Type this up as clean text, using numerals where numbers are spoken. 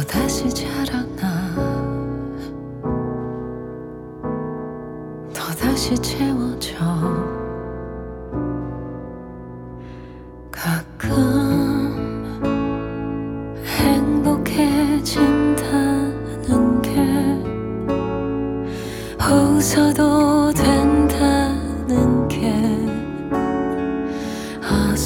또다시 자라나 또다시 채워져 가끔 행복해진다는 게 웃어도 된다